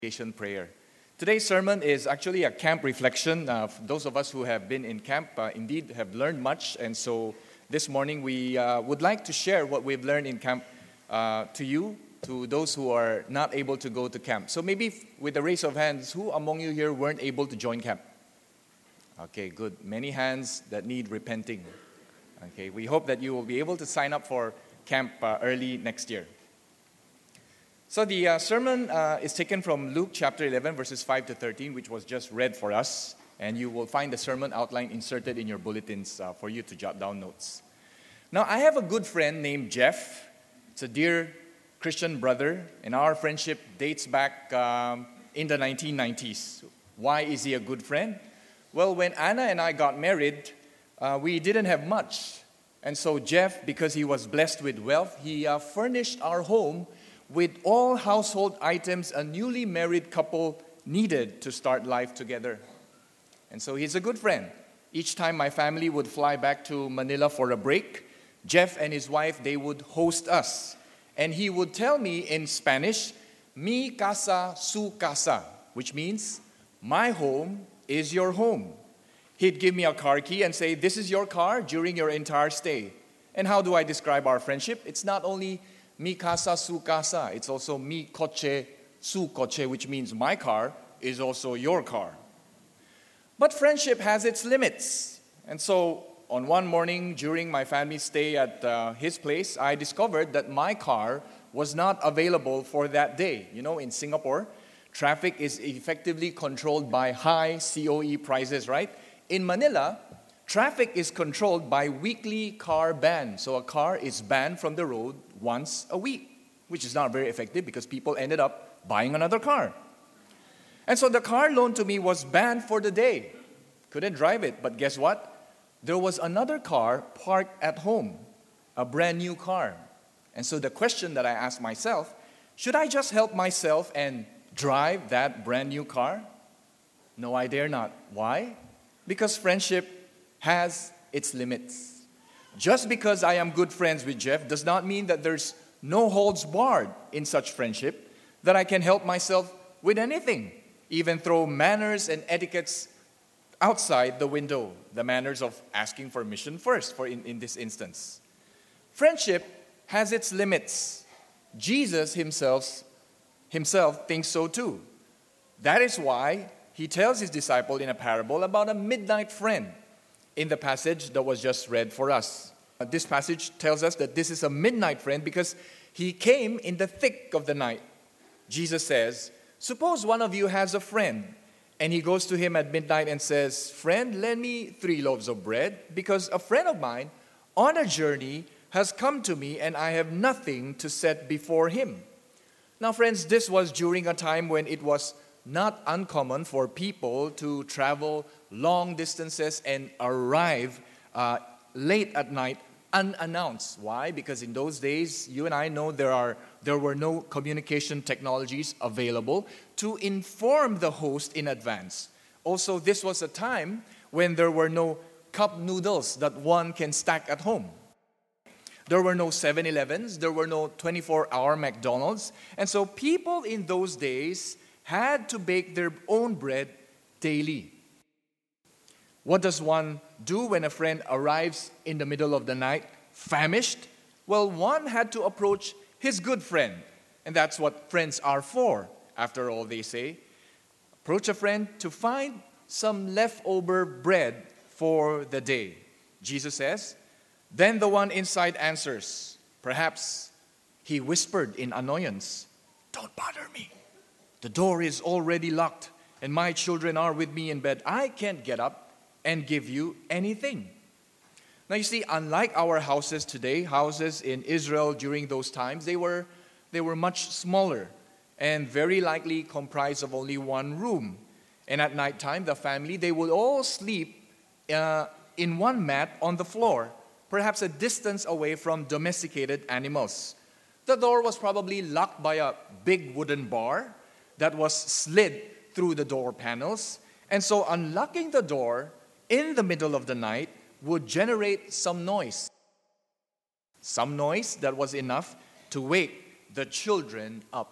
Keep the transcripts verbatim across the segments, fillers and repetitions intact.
Invocation prayer. Today's sermon is actually a camp reflection. Uh, for those of us who have been in camp uh, indeed have learned much, and so this morning we uh, would like to share what we've learned in camp uh, to you, to those who are not able to go to camp. So maybe f- with a raise of hands, who among you here weren't able to join camp? Okay, good. Many hands that need repenting. Okay, we hope that you will be able to sign up for camp uh, early next year. So the uh, sermon uh, is taken from Luke chapter eleven, verses five to thirteen, which was just read for us. And you will find the sermon outline inserted in your bulletins uh, for you to jot down notes. Now, I have a good friend named Jeff. It's a dear Christian brother, and our friendship dates back um, in the nineteen nineties. Why is he a good friend? Well, when Anna and I got married, uh, we didn't have much. And so Jeff, because he was blessed with wealth, he uh, furnished our home with all household items a newly married couple needed to start life together. And so he's a good friend. Each time my family would fly back to Manila for a break, Jeff and his wife, they would host us. And he would tell me in Spanish, mi casa, su casa, which means, my home is your home. He'd give me a car key and say, this is your car during your entire stay. And how do I describe our friendship? It's not only mi casa, su casa. It's also mi coche, su coche, which means my car is also your car. But friendship has its limits. And so on one morning during my family's stay at uh, his place, I discovered that my car was not available for that day. You know, in Singapore, traffic is effectively controlled by high C O E prices, right? In Manila, traffic is controlled by weekly car ban. So a car is banned from the road once a week, which is not very effective because people ended up buying another car. And so the car loaned to me was banned for the day. Couldn't drive it, but guess what? There was another car parked at home, a brand new car. And so the question that I asked myself, should I just help myself and drive that brand new car? No, I dare not. Why? Because friendship has its limits. Just because I am good friends with Jeff does not mean that there's no holds barred in such friendship, that I can help myself with anything, even throw manners and etiquettes outside the window, the manners of asking permission first, for in, in this instance. Friendship has its limits. Jesus himself, himself thinks so too. That is why he tells his disciple in a parable about a midnight friend in the passage that was just read for us. This passage tells us that this is a midnight friend because he came in the thick of the night. Jesus says, suppose one of you has a friend, and he goes to him at midnight and says, friend, lend me three loaves of bread, because a friend of mine on a journey has come to me, and I have nothing to set before him. Now, friends, this was during a time when it was not uncommon for people to travel long distances and arrive uh, late at night unannounced. Why? Because in those days, you and I know there are there were no communication technologies available to inform the host in advance. Also, this was a time when there were no cup noodles that one can stack at home. There were no seven elevens, there were no twenty-four hour McDonald's, and so people in those days had to bake their own bread daily. What does one do when a friend arrives in the middle of the night, famished? Well, one had to approach his good friend. And that's what friends are for, after all, they say. Approach a friend to find some leftover bread for the day. Jesus says, then the one inside answers, perhaps he whispered in annoyance, don't bother me. The door is already locked, and my children are with me in bed. I can't get up and give you anything. Now you see, unlike our houses today, houses in Israel during those times, they were, they were much smaller and very likely comprised of only one room. And at nighttime, the family, they would all sleep uh, in one mat on the floor, perhaps a distance away from domesticated animals. The door was probably locked by a big wooden bar that was slid through the door panels. And so unlocking the door in the middle of the night would generate some noise. Some noise that was enough to wake the children up.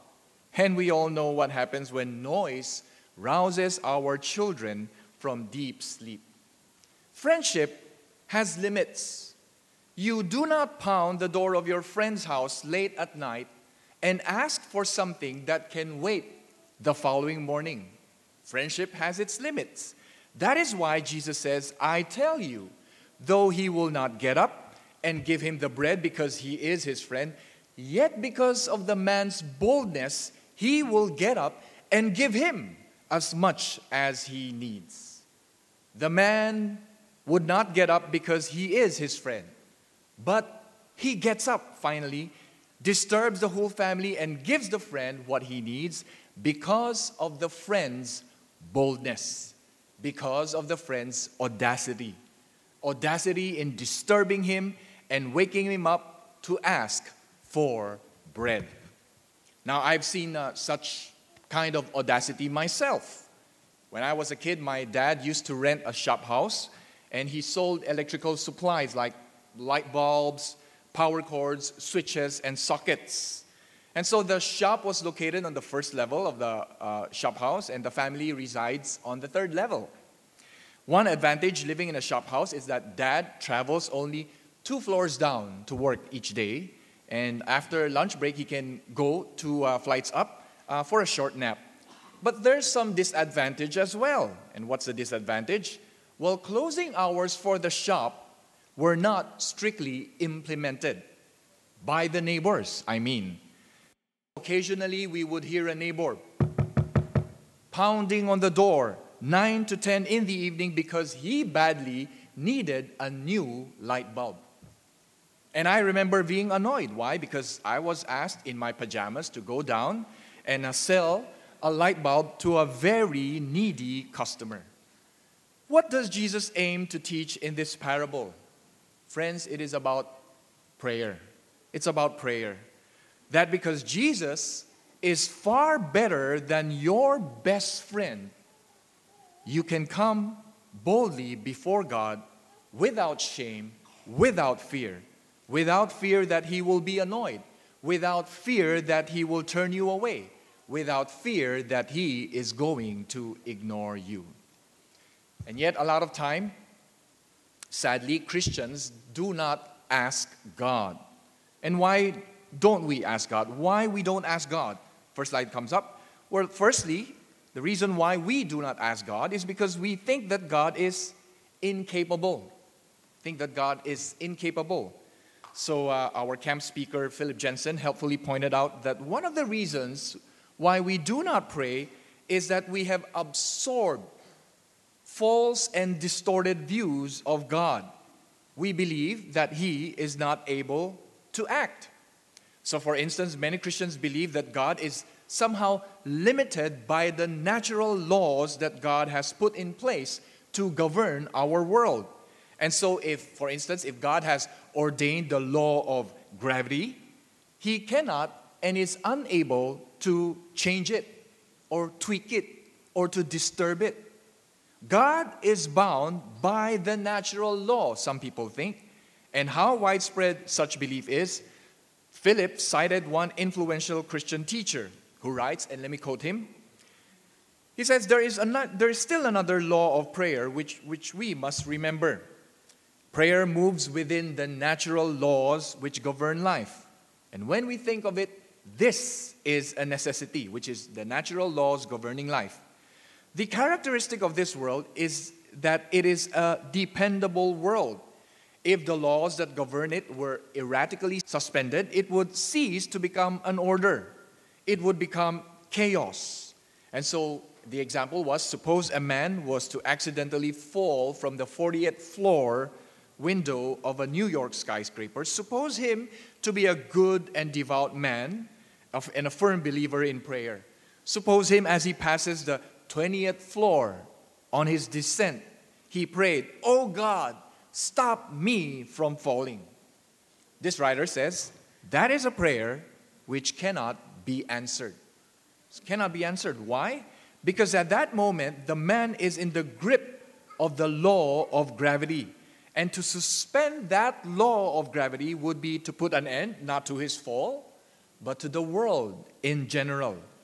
And we all know what happens when noise rouses our children from deep sleep. Friendship has limits. You do not pound the door of your friend's house late at night and ask for something that can wait the following morning. Friendship has its limits. That is why Jesus says, I tell you, though he will not get up and give him the bread because he is his friend, yet because of the man's boldness, he will get up and give him as much as he needs. The man would not get up because he is his friend, but he gets up finally, disturbs the whole family, and gives the friend what he needs because of the friend's boldness, because of the friend's audacity. Audacity in disturbing him and waking him up to ask for bread. Now, I've seen uh, such kind of audacity myself. When I was a kid, my dad used to rent a shop house, and he sold electrical supplies like light bulbs, power cords, switches, and sockets. And so the shop was located on the first level of the uh, shop house, and the family resides on the third level. One advantage living in a shop house is that dad travels only two floors down to work each day, and after lunch break, he can go two uh, flights up uh, for a short nap. But there's some disadvantage as well. And what's the disadvantage? Well, closing hours for the shop were not strictly implemented by the neighbors, I mean. Occasionally, we would hear a neighbor pounding on the door nine to ten in the evening because he badly needed a new light bulb. And I remember being annoyed. Why? Because I was asked in my pajamas to go down and uh, sell a light bulb to a very needy customer. What does Jesus aim to teach in this parable? Friends, it is about prayer. It's about prayer. That because Jesus is far better than your best friend, you can come boldly before God without shame, without fear. Without fear that he will be annoyed. Without fear that he will turn you away. Without fear that he is going to ignore you. And yet, a lot of time, sadly, Christians do not ask God. And why don't we ask God? Why we don't ask God? First slide comes up. Well, firstly, the reason why we do not ask God is because we think that God is incapable. Think that God is incapable. So uh, our camp speaker, Philip Jensen, helpfully pointed out that one of the reasons why we do not pray is that we have absorbed false and distorted views of God. We believe that he is not able to act. So for instance, many Christians believe that God is somehow limited by the natural laws that God has put in place to govern our world. And so if, for instance, if God has ordained the law of gravity, he cannot and is unable to change it or tweak it or to disturb it. God is bound by the natural law, some people think. And how widespread such belief is, Philip cited one influential Christian teacher who writes, and let me quote him. He says, there is, an, there is still another law of prayer which, which we must remember. Prayer moves within the natural laws which govern life. And when we think of it, this is a necessity, which is the natural laws governing life. The characteristic of this world is that it is a dependable world. If the laws that govern it were erratically suspended, it would cease to become an order. It would become chaos. And so the example was, suppose a man was to accidentally fall from the fortieth floor window of a New York skyscraper. Suppose him to be a good and devout man and a firm believer in prayer. Suppose him as he passes the twentieth floor on his descent, he prayed, "Oh God, stop me from falling." This writer says that is a prayer which cannot be answered. It cannot be answered. Why? Because at that moment, the man is in the grip of the law of gravity. And to suspend that law of gravity would be to put an end, not to his fall, but to the world in general.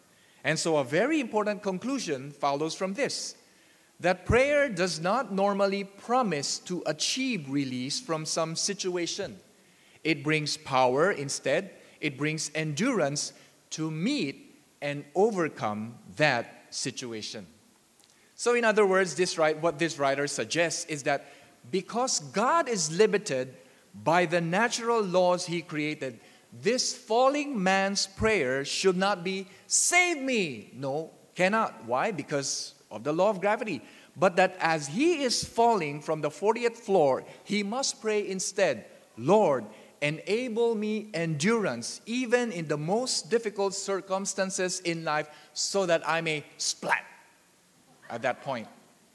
And so a very important conclusion follows from this, that prayer does not normally promise to achieve release from some situation. It brings power instead. It brings endurance to meet and overcome that situation. So in other words, this right, what this writer suggests is that because God is limited by the natural laws He created, this falling man's prayer should not be, "Save me." No, cannot. Why? Because of the law of gravity. But that as he is falling from the fortieth floor, he must pray instead, "Lord, enable me endurance even in the most difficult circumstances in life so that I may splat at that point."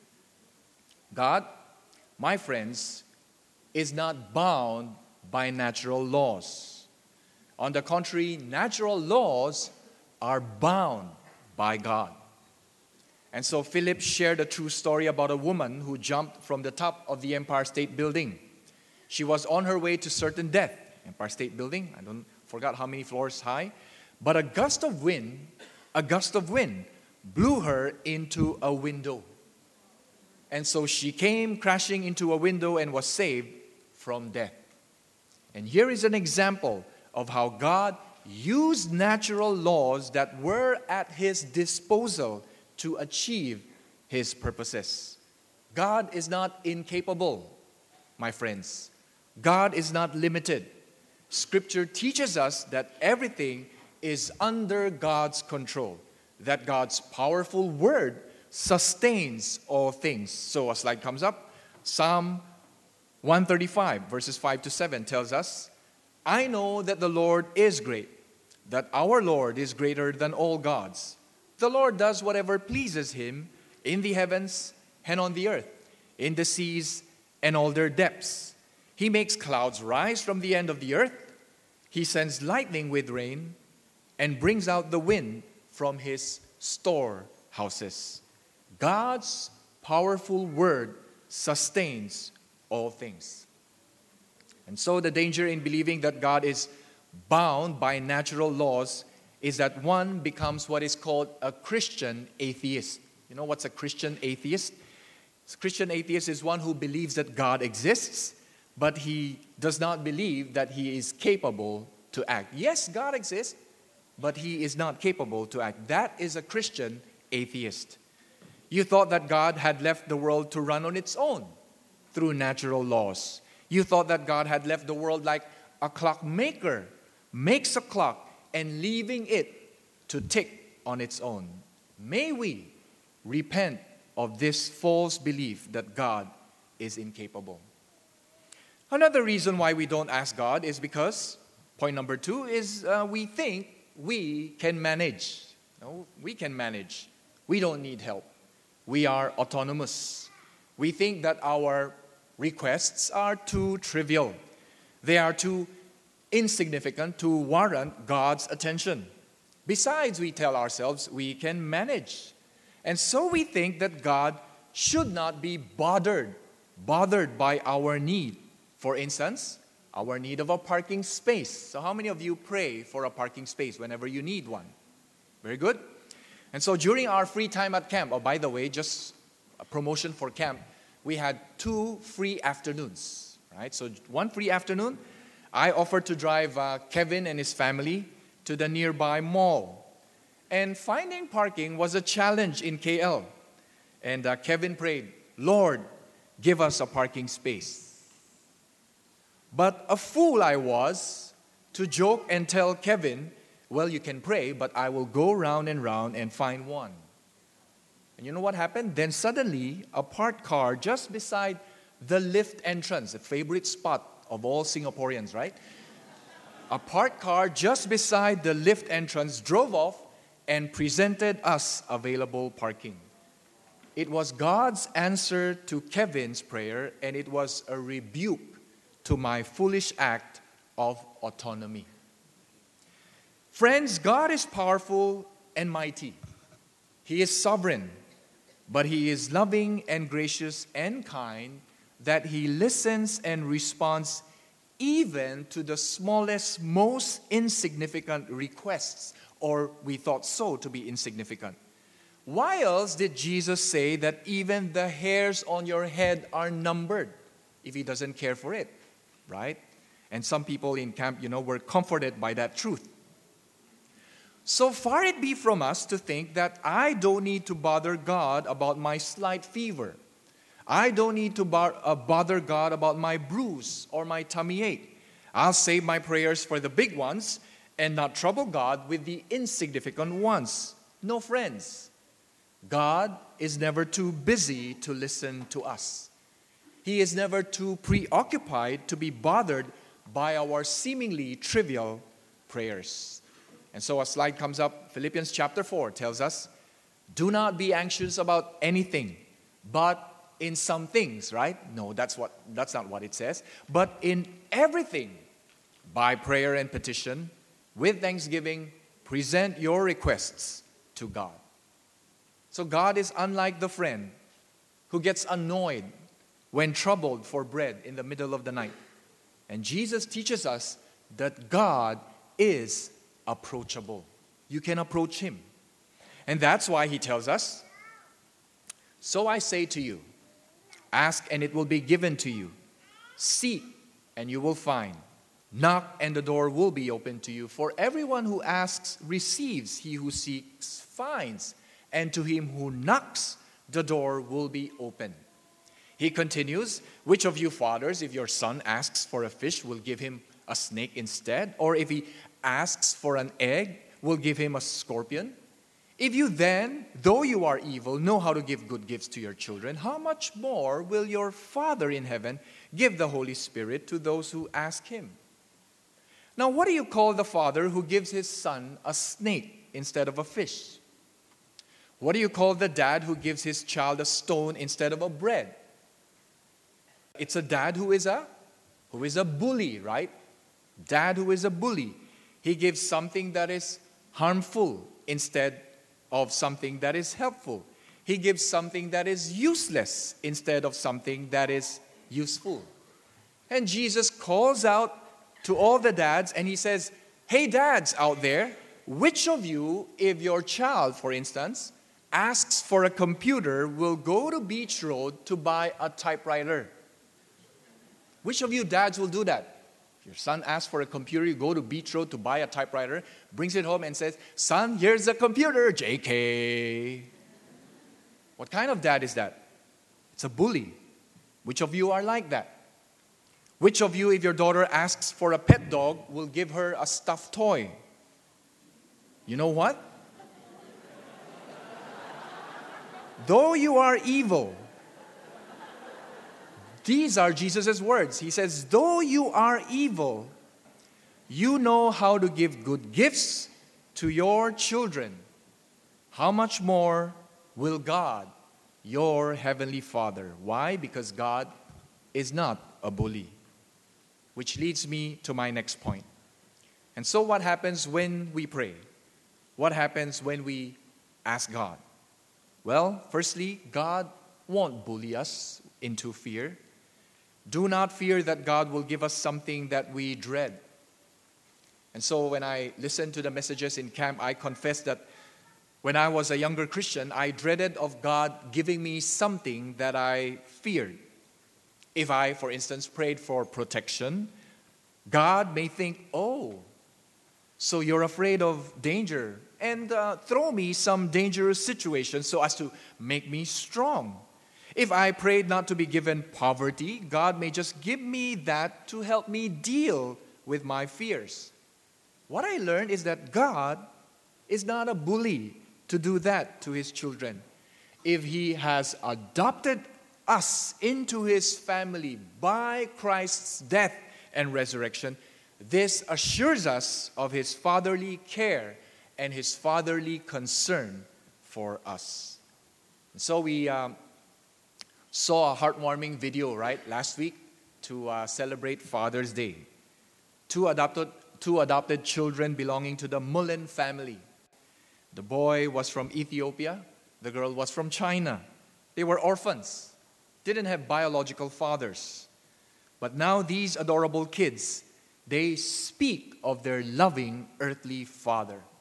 God, my friends, is not bound by natural laws. On the contrary, natural laws are bound by God. And so Philip shared a true story about a woman who jumped from the top of the Empire State Building. She was on her way to certain death. Empire State Building, I don't forgot how many floors high. But a gust of wind, a gust of wind blew her into a window. And so she came crashing into a window and was saved from death. And here is an example of how God used natural laws that were at His disposal to achieve His purposes. God is not incapable, my friends. God is not limited. Scripture teaches us that everything is under God's control, that God's powerful word sustains all things. So a slide comes up. Psalm one thirty-five, verses five to seven tells us, "I know that the Lord is great, that our Lord is greater than all gods. The Lord does whatever pleases Him in the heavens and on the earth, in the seas and all their depths. He makes clouds rise from the end of the earth. He sends lightning with rain and brings out the wind from His storehouses." God's powerful word sustains all things. And so the danger in believing that God is bound by natural laws is that one becomes what is called a Christian atheist. You know what's a Christian atheist? A Christian atheist is one who believes that God exists, but he does not believe that He is capable to act. Yes, God exists, but He is not capable to act. That is a Christian atheist. You thought that God had left the world to run on its own through natural laws. You thought that God had left the world like a clockmaker makes a clock and leaving it to tick on its own. May we repent of this false belief that God is incapable. Another reason why we don't ask God is because, point number two, is uh, we think we can manage. No, we can manage. We don't need help. We are autonomous. We think that our requests are too trivial. They are too insignificant to warrant God's attention. Besides, we tell ourselves we can manage. And so we think that God should not be bothered, bothered by our need. For instance, our need of a parking space. So how many of you pray for a parking space whenever you need one? Very good. And so during our free time at camp, oh, by the way, just a promotion for camp, we had two free afternoons, right? So one free afternoon, I offered to drive uh, Kevin and his family to the nearby mall. And finding parking was a challenge in K L. And uh, Kevin prayed, "Lord, give us a parking space." But a fool I was to joke and tell Kevin, "Well, you can pray, but I will go round and round and find one." And you know what happened? Then suddenly, a parked car just beside the lift entrance, the favorite spot of all Singaporeans, right? A parked car just beside the lift entrance drove off and presented us available parking. It was God's answer to Kevin's prayer, and it was a rebuke to my foolish act of autonomy. Friends, God is powerful and mighty. He is sovereign, but He is loving and gracious and kind, that He listens and responds even to the smallest, most insignificant requests or we thought so to be insignificant. Why else did Jesus say that even the hairs on your head are numbered if he doesn't care for it, right? And some people in camp, you know, were comforted by that truth. So far it be from us to think that I don't need to bother God about my slight fever. I don't need to bar- uh, bother God about my bruise or my tummy ache. I'll save my prayers for the big ones and not trouble God with the insignificant ones. No, friends. God is never too busy to listen to us. He is never too preoccupied to be bothered by our seemingly trivial prayers. And so a slide comes up. Philippians chapter four tells us, do not be anxious about anything, but in some things, right? No, that's what that's not what it says. But in everything, by prayer and petition, with thanksgiving, present your requests to God. So God is unlike the friend who gets annoyed when troubled for bread in the middle of the night. And Jesus teaches us that God is approachable. You can approach him. And that's why he tells us, so I say to you, ask and it will be given to you. Seek and you will find. Knock and the door will be opened to you. For everyone who asks receives, he who seeks finds, and to him who knocks the door will be opened. He continues, which of you fathers, if your son asks for a fish, will give him a snake instead? Or if he asks for an egg, will give him a scorpion? If you then, though you are evil, know how to give good gifts to your children, how much more will your Father in heaven give the Holy Spirit to those who ask him? Now, what do you call the father who gives his son a snake instead of a fish? What do you call the dad who gives his child a stone instead of a bread? It's a dad who is a who is a bully, right? Dad who is a bully. He gives something that is harmful instead of something that is helpful. He gives something that is useless instead of something that is useful. And Jesus calls out to all the dads and he says, hey dads out there, which of you, if your child, for instance, asks for a computer, will go to Beach Road to buy a typewriter? Which of you dads will do that? If your son asks for a computer, you go to Beach Road to buy a typewriter, brings it home and says, son, here's a computer, J K. What kind of dad is that? It's a bully. Which of you are like that? Which of you, if your daughter asks for a pet dog, will give her a stuffed toy? You know what? Though you are evil, these are Jesus' words. He says, though you are evil, you know how to give good gifts to your children. How much more will God, your heavenly Father? Why? Because God is not a bully. Which leads me to my next point. And so what happens when we pray? What happens when we ask God? Well, firstly, God won't bully us into fear. Do not fear that God will give us something that we dread. And so when I listen to the messages in camp, I confess that when I was a younger Christian, I dreaded of God giving me something that I feared. If I, for instance, prayed for protection, God may think, oh, so you're afraid of danger, and uh, throw me some dangerous situation so as to make me strong. If I prayed not to be given poverty, God may just give me that to help me deal with my fears. What I learned is that God is not a bully to do that to his children. If he has adopted us into his family by Christ's death and resurrection, this assures us of his fatherly care and his fatherly concern for us. And so we um, saw a heartwarming video, right, last week to uh, celebrate Father's Day. Two adopted, two adopted children belonging to the Mullen family. The boy was from Ethiopia. The girl was from China. They were orphans. Didn't have biological fathers. But now these adorable kids, they speak of their loving earthly father.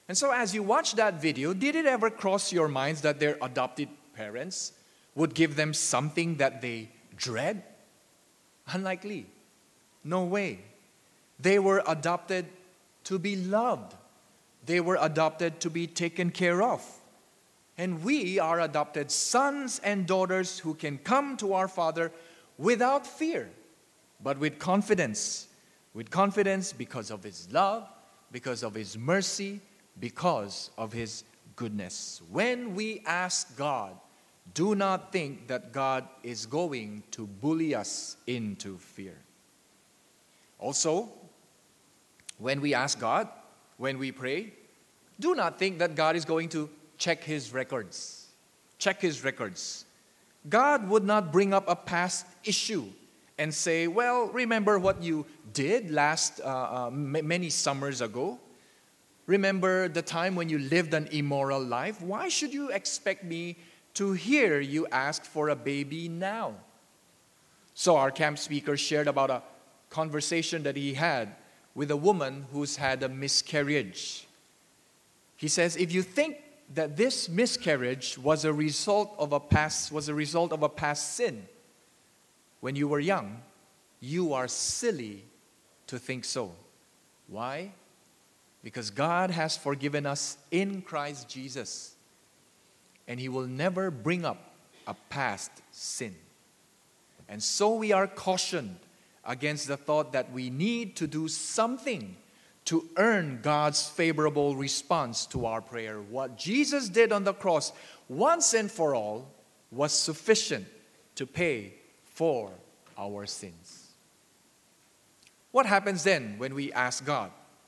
And so as you watch that video, did it ever cross your minds that their adopted parents would give them something that they dread? Unlikely. No way. They were adopted to be loved. They were adopted to be taken care of. And we are adopted sons and daughters who can come to our Father without fear, but with confidence. With confidence because of His love, because of His mercy, because of His goodness. When we ask God, do not think that God is going to bully us into fear. Also, when we ask God, when we pray, do not think that God is going to check His records. Check His records. God would not bring up a past issue and say, well, remember what you did last uh, uh, m- many summers ago? Remember the time when you lived an immoral life? Why should you expect me to hear you ask for a baby now? So our camp speaker shared about a conversation that he had with a woman who's had a miscarriage. He says, if you think that this miscarriage was a result of a past was a result of a past sin when you were young, you are silly to think so. Why? Because God has forgiven us in Christ Jesus, and He will never bring up a past sin. And so we are cautioned against the thought that we need to do something to earn God's favorable response to our prayer. What Jesus did on the cross once and for all was sufficient to pay for our sins. What happens then when we ask God?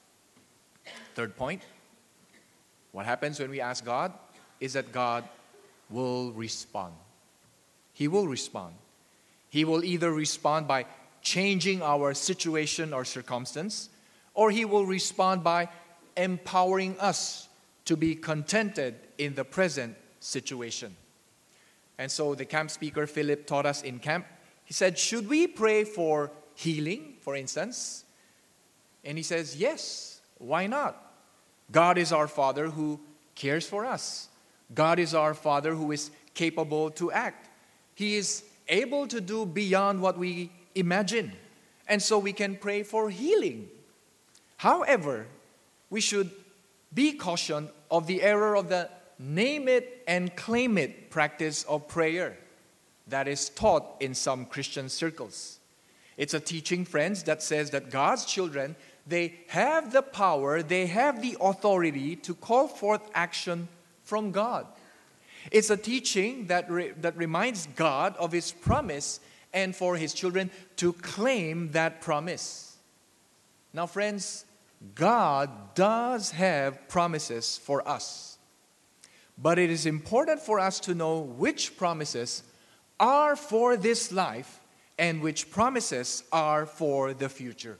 Third point, what happens when we ask God is that God will respond. He will respond. He will either respond by changing our situation or circumstance, or He will respond by empowering us to be contented in the present situation. And so the camp speaker, Philip, taught us in camp. He said, should we pray for healing, for instance? And he says, yes, why not? God is our Father who cares for us. God is our Father who is capable to act. He is able to do beyond what we imagine. And so we can pray for healing. However, we should be cautioned of the error of the name it and claim it practice of prayer that is taught in some Christian circles. It's a teaching, friends, that says that God's children, they have the power, they have the authority to call forth action from God. It's a teaching that, re- that reminds God of His promise and for His children to claim that promise. Now, friends, God does have promises for us. But it is important for us to know which promises are for this life and which promises are for the future.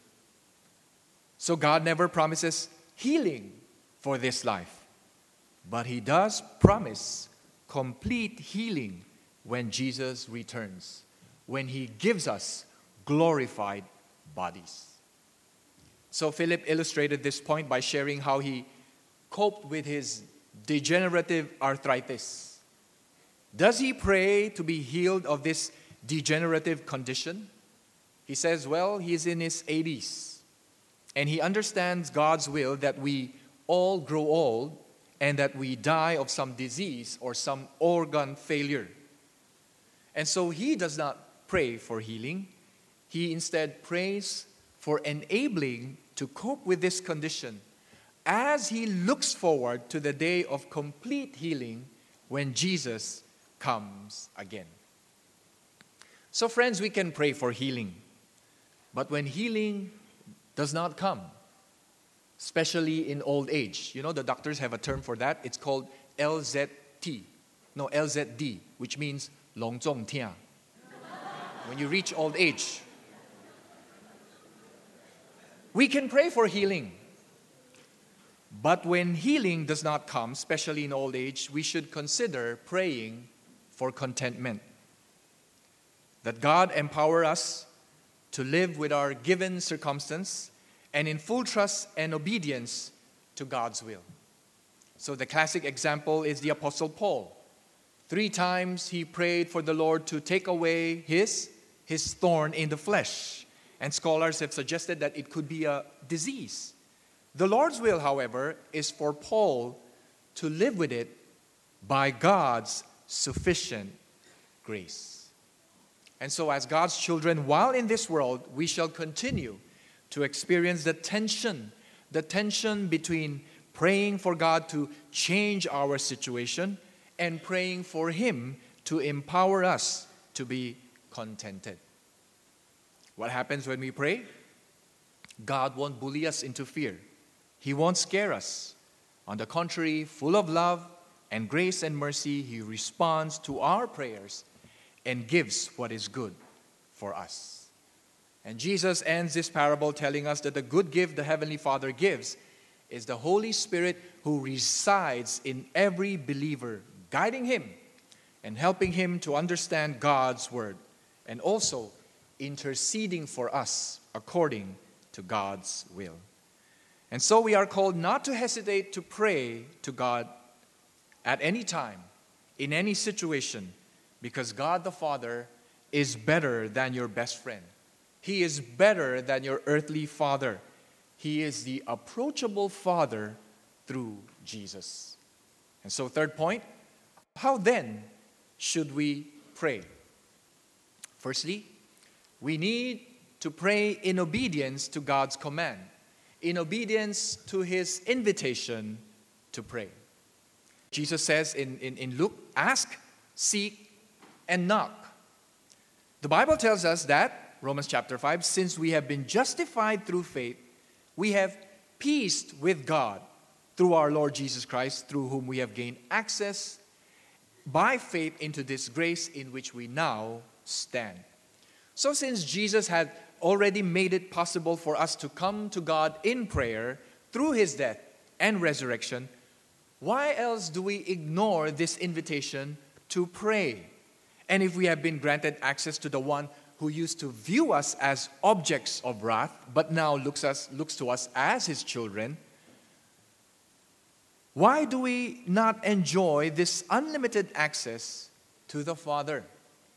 So God never promises healing for this life, but He does promise complete healing when Jesus returns, when He gives us glorified bodies. So Philip illustrated this point by sharing how he coped with his degenerative arthritis. Does he pray to be healed of this degenerative condition? He says, well, he's in his eighties, and he understands God's will that we all grow old and that we die of some disease or some organ failure. And so he does not pray for healing. He instead prays for enabling to cope with this condition as he looks forward to the day of complete healing when Jesus comes again. So friends, we can pray for healing. But when healing does not come, especially in old age, you know, the doctors have a term for that. It's called L Z T. No, L Z D, which means 龙重天. When you reach old age, we can pray for healing. But when healing does not come, especially in old age, we should consider praying for contentment. That God empower us to live with our given circumstance and in full trust and obedience to God's will. So the classic example is the Apostle Paul. Three times he prayed for the Lord to take away his, his thorn in the flesh. And scholars have suggested that it could be a disease. The Lord's will, however, is for Paul to live with it by God's sufficient grace. And so as God's children, while in this world, we shall continue to experience the tension, the tension between praying for God to change our situation and praying for Him to empower us to be contented. What happens when we pray? God won't bully us into fear. He won't scare us. On the contrary, full of love and grace and mercy, He responds to our prayers and gives what is good for us. And Jesus ends this parable telling us that the good gift the Heavenly Father gives is the Holy Spirit who resides in every believer, guiding him and helping him to understand God's word, and also interceding for us according to God's will. And so we are called not to hesitate to pray to God at any time, in any situation, because God the Father is better than your best friend. He is better than your earthly father. He is the approachable Father through Jesus. And so third point, how then should we pray? Firstly, we need to pray in obedience to God's command, in obedience to His invitation to pray. Jesus says in, in, in Luke, ask, seek, and knock. The Bible tells us that, Romans chapter five, since we have been justified through faith, we have peace with God through our Lord Jesus Christ, through whom we have gained access by faith into this grace in which we now stand. So since Jesus had already made it possible for us to come to God in prayer through His death and resurrection, why else do we ignore this invitation to pray? And if we have been granted access to the one who used to view us as objects of wrath, but now looks, us, looks to us as His children, why do we not enjoy this unlimited access to the Father?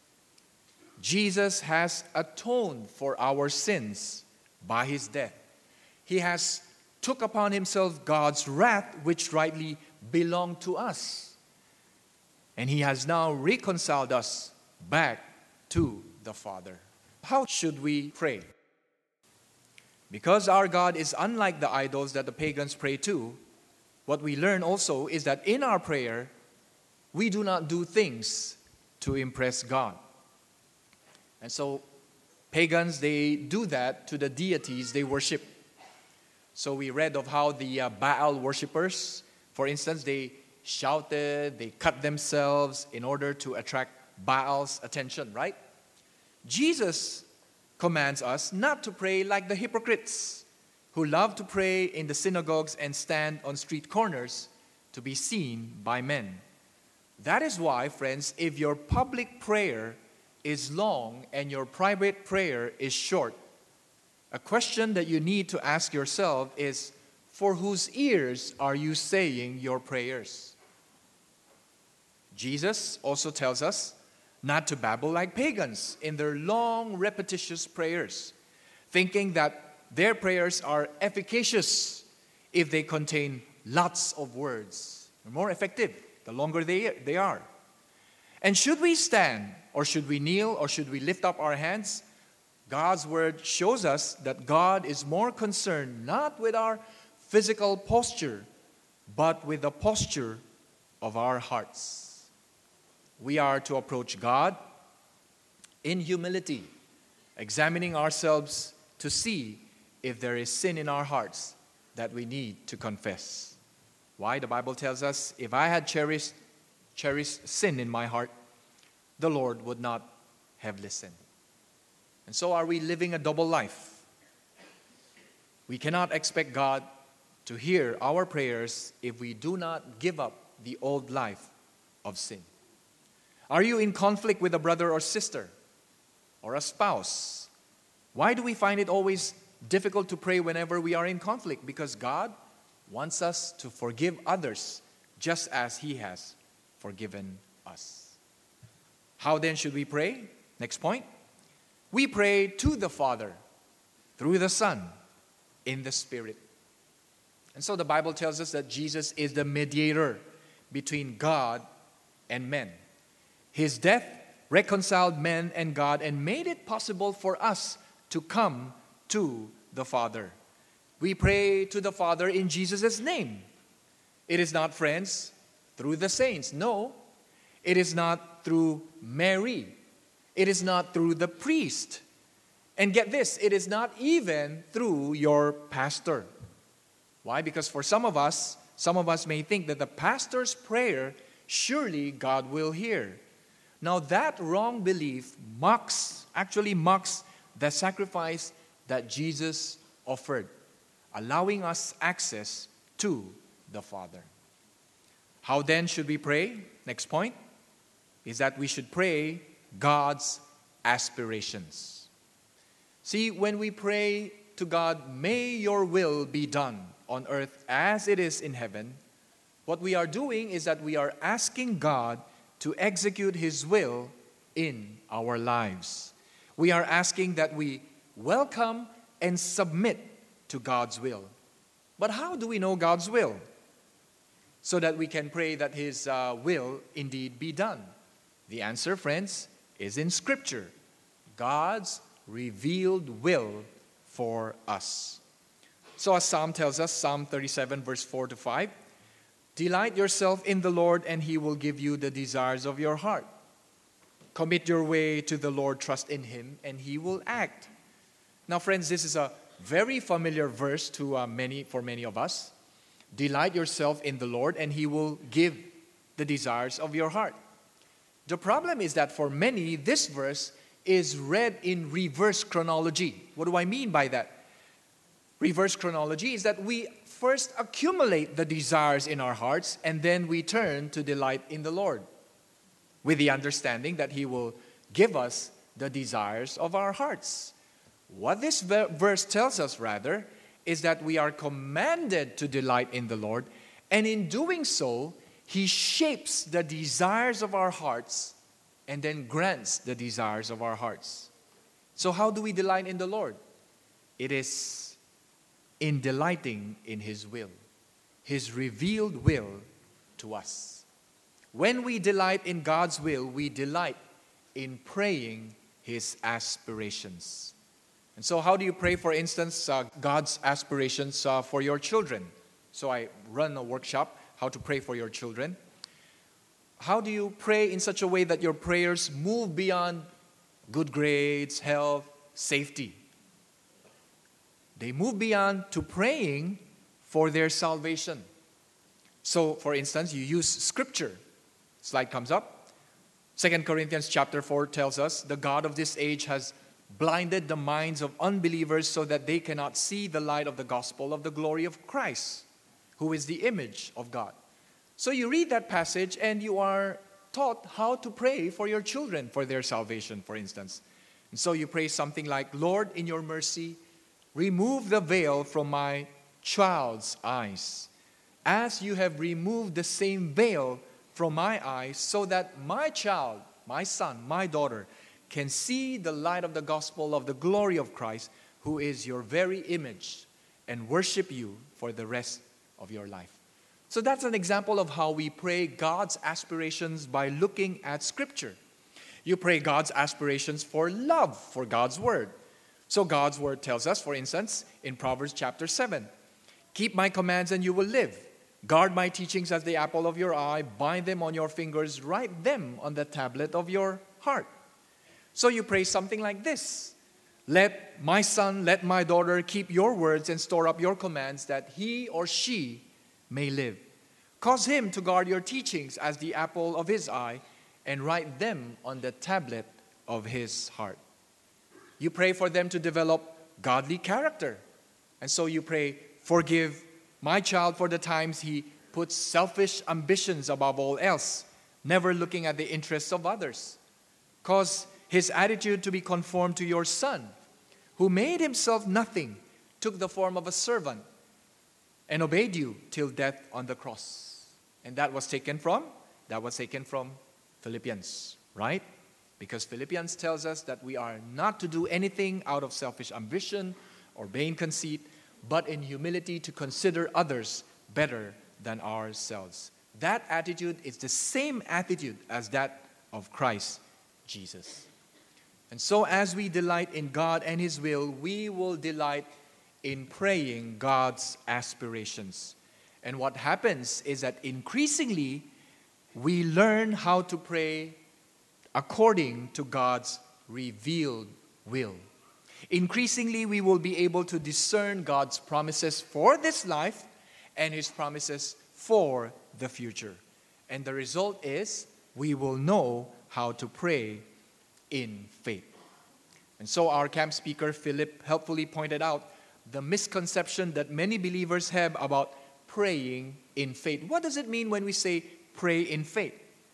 Jesus has atoned for our sins by His death. He has took upon Himself God's wrath, which rightly belonged to us. And He has now reconciled us back to the Father. How should we pray? Because our God is unlike the idols that the pagans pray to, what we learn also is that in our prayer, we do not do things to impress God. And so, pagans, they do that to the deities they worship. So we read of how the uh, Baal worshippers, for instance, they shouted, they cut themselves in order to attract Baal's attention, right? Jesus commands us not to pray like the hypocrites who love to pray in the synagogues and stand on street corners to be seen by men. That is why, friends, if your public prayer is long and your private prayer is short, a question that you need to ask yourself is, for whose ears are you saying your prayers? Jesus also tells us not to babble like pagans in their long, repetitious prayers, thinking that their prayers are efficacious if they contain lots of words. They're more effective the longer they, they are. And should we stand, or should we kneel, or should we lift up our hands? God's word shows us that God is more concerned not with our physical posture, but with the posture of our hearts. We are to approach God in humility, examining ourselves to see if there is sin in our hearts that we need to confess. Why? The Bible tells us, if I had cherished, cherished sin in my heart, the Lord would not have listened. And so are we living a double life? We cannot expect God to hear our prayers if we do not give up the old life of sin. Are you in conflict with a brother or sister or a spouse? Why do we find it always difficult to pray whenever we are in conflict? Because God wants us to forgive others just as he has forgiven us. How then should we pray? Next point. We pray to the Father through the Son in the Spirit. And so the Bible tells us that Jesus is the mediator between God and men. His death reconciled men and God and made it possible for us to come to the Father. We pray to the Father in Jesus' name. It is not, friends, through the saints. No, it is not through Mary. It is not through the priest. And get this, it is not even through your pastor. Why? Because for some of us, some of us may think that the pastor's prayer, surely God will hear. Now that wrong belief mocks, actually mocks the sacrifice that Jesus offered, allowing us access to the Father. How then should we pray? Next point is that we should pray God's aspirations. See, when we pray to God, may your will be done on earth as it is in heaven, what we are doing is that we are asking God to execute His will in our lives. We are asking that we welcome and submit to God's will. But how do we know God's will? So that we can pray that His uh, will indeed be done. The answer, friends, is in Scripture. God's revealed will for us. So as Psalm tells us, Psalm thirty-seven, verse four to five, delight yourself in the Lord, and He will give you the desires of your heart. Commit your way to the Lord, trust in Him, and He will act. Now, friends, this is a very familiar verse to uh, many, for many of us. Delight yourself in the Lord, and He will give the desires of your heart. The problem is that for many, this verse is read in reverse chronology. What do I mean by that? Reverse chronology is that we first accumulate the desires in our hearts, and then we turn to delight in the Lord, with the understanding that He will give us the desires of our hearts. What this verse tells us, rather, is that we are commanded to delight in the Lord, and in doing so, He shapes the desires of our hearts and then grants the desires of our hearts. So how do we delight in the Lord? It is in delighting in His will, His revealed will to us. When we delight in God's will, we delight in praying His aspirations. And so how do you pray, for instance, uh, God's aspirations uh, for your children? So I run a workshop, how to pray for your children. How do you pray in such a way that your prayers move beyond good grades, health, safety? They move beyond to praying for their salvation. So, for instance, you use Scripture. Slide comes up. Second Corinthians chapter four tells us, the God of this age has blinded the minds of unbelievers so that they cannot see the light of the gospel of the glory of Christ, who is the image of God. So you read that passage and you are taught how to pray for your children for their salvation, for instance. And so you pray something like, Lord, in your mercy, remove the veil from my child's eyes, as you have removed the same veil from my eyes, so that my child, my son, my daughter, can see the light of the gospel of the glory of Christ, who is your very image, and worship you for the rest of your life. So that's an example of how we pray God's aspirations by looking at Scripture. You pray God's aspirations for love for God's Word. So God's Word tells us, for instance, in Proverbs chapter seven, keep my commands and you will live. Guard my teachings as the apple of your eye. Bind them on your fingers. Write them on the tablet of your heart. So you pray something like this. Let my son, let my daughter keep your words and store up your commands, that he or she may live. Cause him to guard your teachings as the apple of his eye, and write them on the tablet of his heart. You pray for them to develop godly character. And so you pray, forgive my child for the times he puts selfish ambitions above all else, never looking at the interests of others. Cause his attitude to be conformed to your Son, who made himself nothing, took the form of a servant, and obeyed you till death on the cross. And that was taken from? That was taken from Philippians, right? Because Philippians tells us that we are not to do anything out of selfish ambition or vain conceit, but in humility to consider others better than ourselves. That attitude is the same attitude as that of Christ Jesus. And so as we delight in God and His will, we will delight in praying God's aspirations. And what happens is that increasingly we learn how to pray according to God's revealed will. Increasingly, we will be able to discern God's promises for this life and His promises for the future. And the result is we will know how to pray in faith. And so our camp speaker, Philip, helpfully pointed out the misconception that many believers have about praying in faith. What does it mean when we say pray in faith?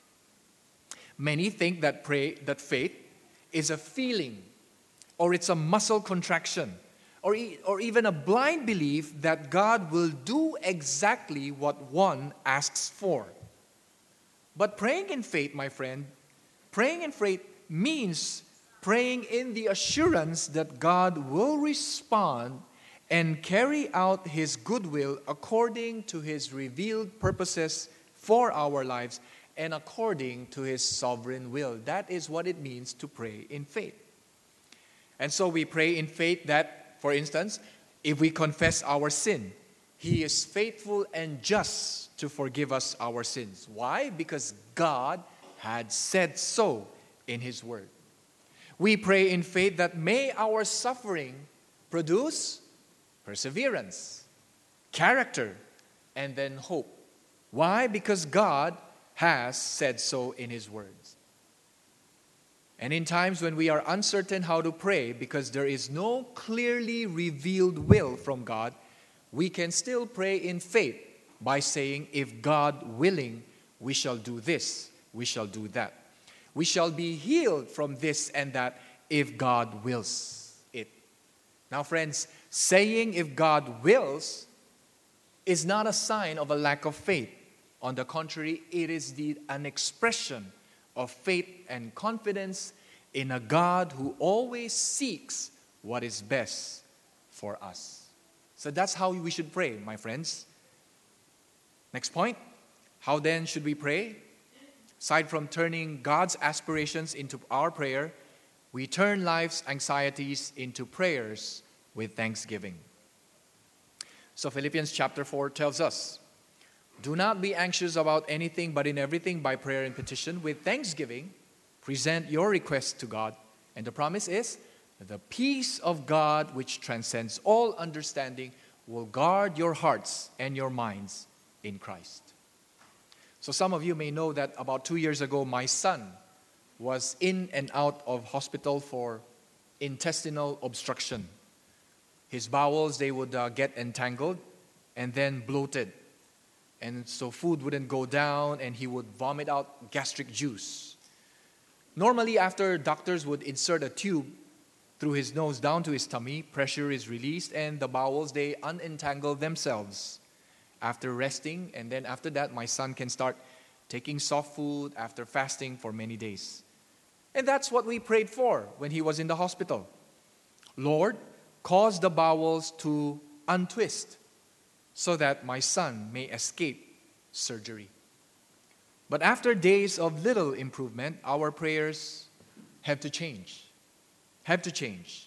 Many think that pray that faith is a feeling, or it's a muscle contraction, or, e- or even a blind belief that God will do exactly what one asks for. But praying in faith, my friend, praying in faith means praying in the assurance that God will respond and carry out His goodwill according to His revealed purposes for our lives and according to His sovereign will. That is what it means to pray in faith. And so we pray in faith that, for instance, if we confess our sin, He is faithful and just to forgive us our sins. Why? Because God had said so in His Word. We pray in faith that may our suffering produce perseverance, character, and then hope. Why? Because God has said so in His words. And in times when we are uncertain how to pray because there is no clearly revealed will from God, we can still pray in faith by saying, if God willing, we shall do this, we shall do that. We shall be healed from this and that if God wills it. Now, friends, saying if God wills is not a sign of a lack of faith. On the contrary, it is the, an expression of faith and confidence in a God who always seeks what is best for us. So that's how we should pray, my friends. Next point. How then should we pray? Aside from turning God's aspirations into our prayer, we turn life's anxieties into prayers with thanksgiving. So Philippians chapter four tells us, do not be anxious about anything, but in everything by prayer and petition, with thanksgiving, present your requests to God. And the promise is, the peace of God, which transcends all understanding, will guard your hearts and your minds in Christ. So some of you may know that about two years ago, my son was in and out of hospital for intestinal obstruction. His bowels, they would uh, get entangled and then bloated. And so food wouldn't go down and he would vomit out gastric juice. Normally, after doctors would insert a tube through his nose down to his tummy, pressure is released and the bowels, they unentangle themselves after resting. And then after that, my son can start taking soft food after fasting for many days. And that's what we prayed for when he was in the hospital. Lord, cause the bowels to untwist so that my son may escape surgery. But after days of little improvement, our prayers have to change. Have to change.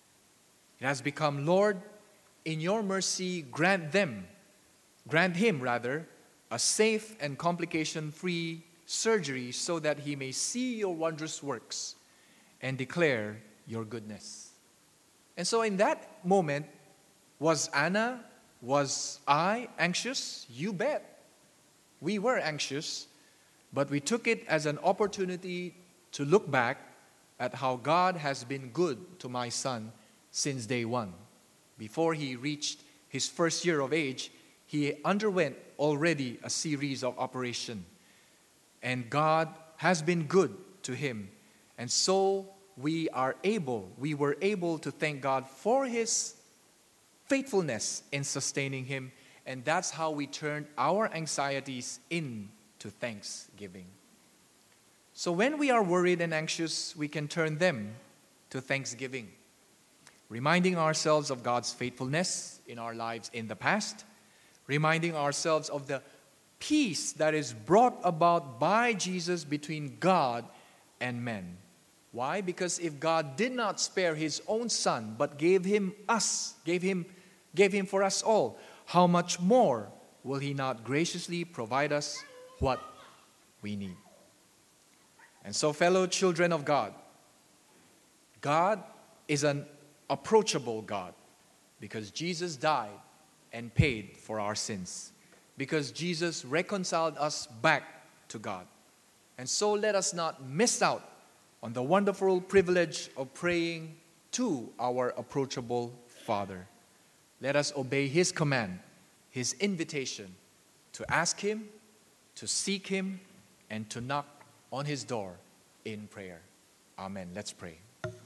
It has become, Lord, in your mercy, grant them, grant him rather, a safe and complication-free surgery so that he may see your wondrous works and declare your goodness. And so in that moment, was Anna, was I anxious? You bet. We were anxious, but we took it as an opportunity to look back at how God has been good to my son since day one. Before he reached his first year of age, he underwent already a series of operations. And God has been good to him. And so we are able, we were able to thank God for his faithfulness in sustaining him And that's how we turn our anxieties into thanksgiving. So when we are worried and anxious, we can turn them to thanksgiving, reminding ourselves of God's faithfulness in our lives in the past, reminding ourselves of the peace that is brought about by Jesus between God and men. Why? Because if God did not spare his own son, but gave him us, gave him, gave him for us all, how much more will he not graciously provide us what we need? And so, fellow children of God, God is an approachable God because Jesus died and paid for our sins, because Jesus reconciled us back to God. And so let us not miss out on the wonderful privilege of praying to our approachable Father. Let us obey his command, his invitation to ask him, to seek him, and to knock on his door in prayer. Amen. Let's pray.